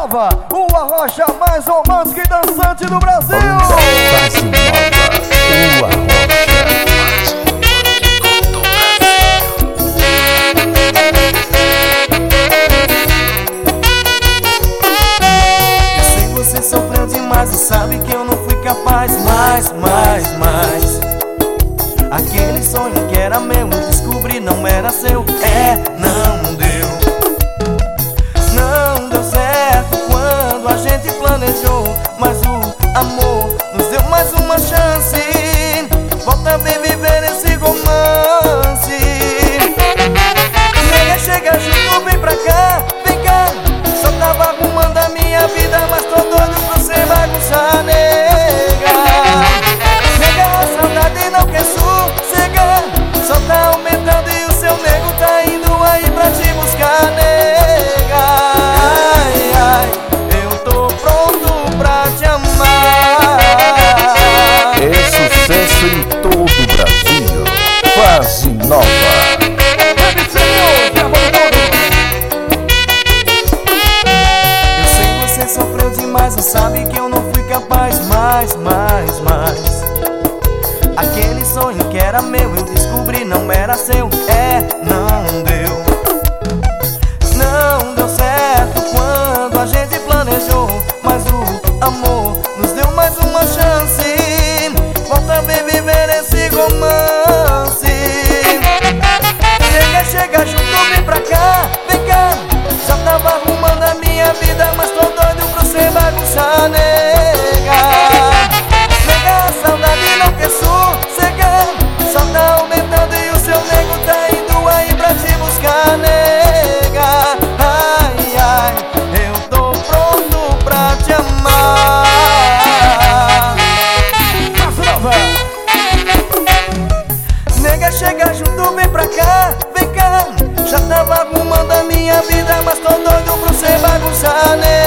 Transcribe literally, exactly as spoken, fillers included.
Nova, o arrocha mais romântico e dançante do Brasil. Fase Nova, o arrocha. Você sofreu demais e sabe que eu não fui capaz. Mais, mais, mais. Aquele sonho que era meu, eu descobri não era seu. É, não deu. Não deu certo quando a gente planejou, mas o amor nos deu mais uma chance. Volta a viver esse romance. Nega, chega junto, vem pra cá, vem cá. Só tava arrumando a minha vida, mas tô doido pra você bagunçar, nega. Nega, a saudade não quer sossegar, só tá aumentando e o seu nego tá indo aí pra te buscar, nega. Ai, ai, eu tô pronto pra te amar. É sucesso em todo o Brasil. Fase Nova. Sofreu demais, não sabe que eu não fui capaz. Mais, mais, mais. Aquele sonho que era meu, eu descobri não era seu. É, não deu. Não deu certo quando a gente planejou, mas o amor nos deu mais uma chance. Volta a viver esse romance. Chega, chega junto, vem pra cá, vem cá. Já tava arrumando a minha vida, mas tô doido pra você bagunçar, nega. Nega, a saudade não quer sossegar, só tá aumentando e o seu nego tá indo aí pra te buscar, nega. Ai, ai, eu tô pronto pra te amar. Nega, chega junto, vem pra cá, vem cá. Já tava arrumando a minha vida, mas tô doido pra você bagunçar, nega.